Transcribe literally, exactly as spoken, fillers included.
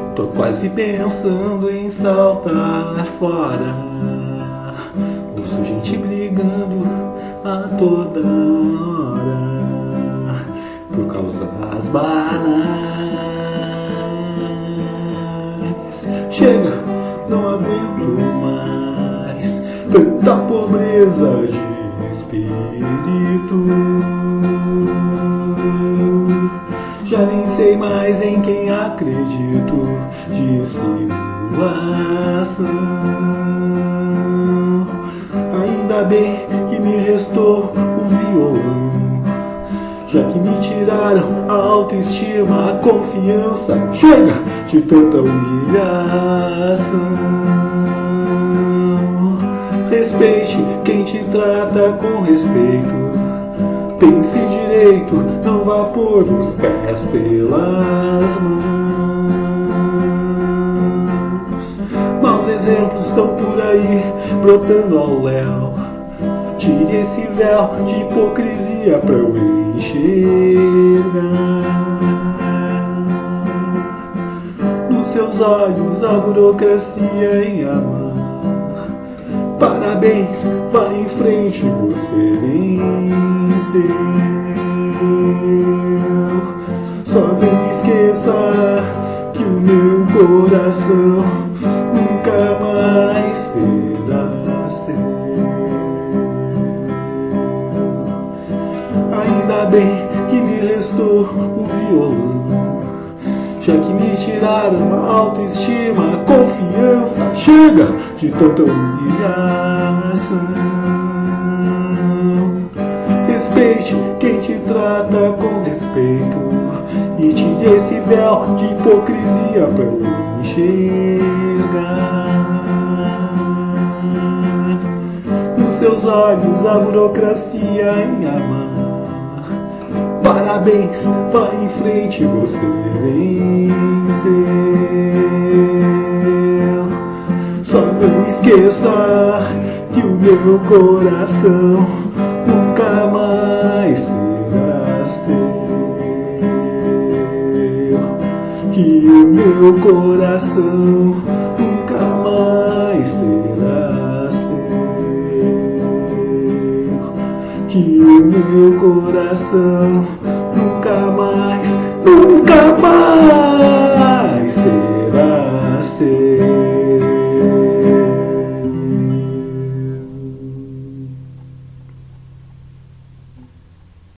Tô quase pensando em saltar fora. Ouço gente brigando a toda hora por causa das banais. Chega, não aguento mais tanta pobreza de espírito. Já nem sei mais em quem acredito. De simulação. Ainda bem que me restou o violão, já que me tiraram a autoestima, a confiança. Chega de tanta humilhação. Respeite quem te trata com respeito. Pense direito, não vá pôr os pés pelas mãos. Maus exemplos estão por aí, brotando ao léu. Tire esse véu de hipocrisia pra eu enxergar. Nos seus olhos a burocracia em a mão. Parabéns, vá em frente, você venceu. Só não esqueça que o meu coração nunca mais será seu. Ainda bem que me restou o violão, já que me tiraram a autoestima, a confiança. Chega de tanta humilhação. Respeite quem te trata com respeito e tire esse véu de hipocrisia pra eu enxergar. Nos seus olhos a burocracia em amar. Parabéns, vá em frente, você venceu. Só não esqueça que o meu coração nunca mais será seu. Que o meu coração nunca mais será seu. Que o meu coração nunca mais, nunca mais será.